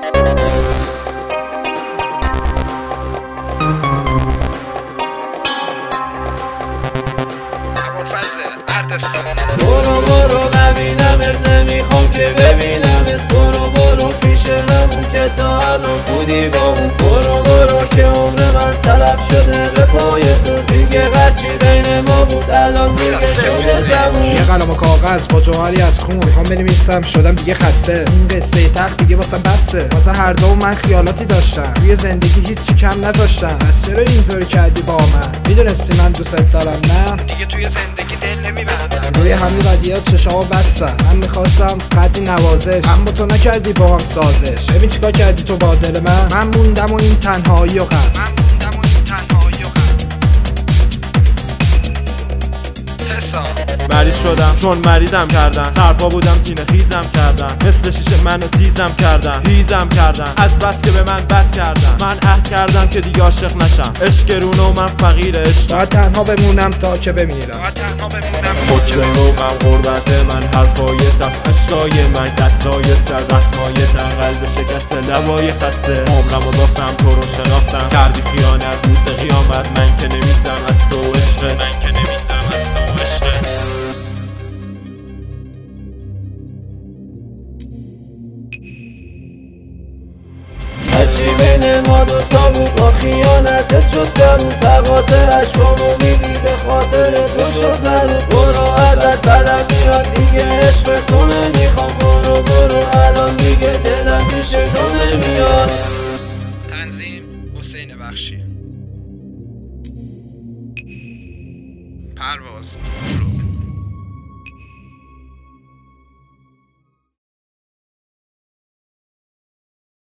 برو برو نبینمت، نمیخوام که ببینمت. برو برو پیش نمون که تا الان بودی با اون. برو برو که عمر من تلف شده به پای تو. دیگه هرچی بین ما بود الان دیگه شده زمون. یه قلم و کاغذ با جوهری از خون میخوام بنویسم، شدم دیگه خسته. این قصه تخت دیگه واسم بسه. واسه هر دو من خیالاتی داشتم، توی زندگی هیچی کم نذاشتم. پس چرا اینطوری کردی با من؟ میدونستی من دوست دارم؟ نه دیگه توی زندگی دل نمیبندم. روی همین ودیات چشامو بستم. من میخواستم قدری نوازش، اما تو نکردی با هم سازش. ببین چیکار کردی تو با دل من موندم و این تنهایی و غم. مریض شدم چون مریضم کردن، سرپا بودم سینه خیزم کردن، مثل شیشه منو تیزم کردن، هیزم کردن از بس که به من بد کردن. من عهد کردم که دیگه عاشق نشم، عشق گرونه و من فقیر عشق. باید تنها بمونم تا که بمیرم. حسن و غم غربت من، حرفایتم اشکای من، دستای سر زخمای تن، قلب شکسته لبای خسته. عمرم و باختم تو رو شناختم، کردی خیانت روز قیامت. من که نمیزم از تو عشق، من که نمیزم از تو عشق. هرچی بین ما دوتا بود با خیانتت شد درون. تقاص عشقامو میدی به خاطر تو شد درون. برو ازت بدم میاد دیگه عشق تو نمیخوام. برو برو الان دیگه دلم پیش تو نمیاد. تنظیم حسین بخشی. پرواز